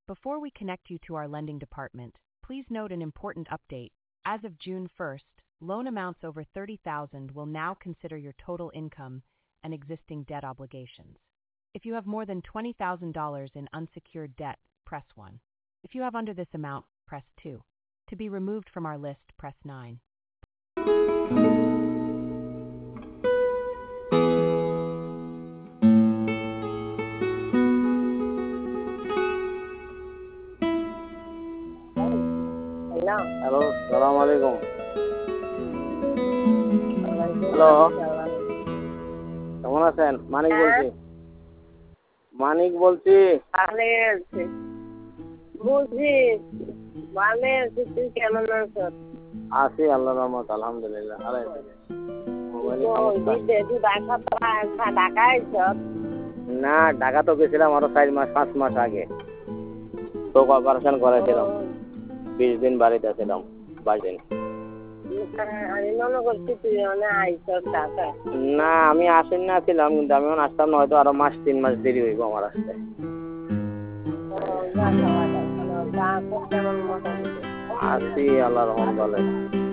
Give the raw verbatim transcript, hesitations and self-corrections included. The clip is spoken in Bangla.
Before we connect you to our lending department, please note an important update. As of June first, loan amounts over thirty thousand dollars will now consider your total income and existing debt obligations. If you have more than twenty thousand dollars in unsecured debt, press one. If you have under this amount, press two. To be removed from our list, press nine. Hello, সালাম আলাইকুম। হ্যালো, কেমন আছেন? মানিক বলছি। মানিক বলছি। ভালো আছি, বুঝি ভালো আছি। তুই কেমন আছ? আছি, আল্লাহর রহমত, আলহামদুলিল্লাহ। আরে ঢাকা আইছ? না, ঢাকা তো গেছিলাম আরো চার মাস পাঁচ মাস আগে। তো অপারেশন করেছিলাম, বিশ দিন বাড়িতে ছিলাম। বাইশ দিন। আমি মনে করছি তুই আইছ ঢাকা। না, আমি আসেন না ছিলাম, কিন্তু আমি আসতাম না, হয়তো আরো মাস তিন মাস দেরি হইব আমার আসতে। আছি, আল্লাহর রহমত ভালো।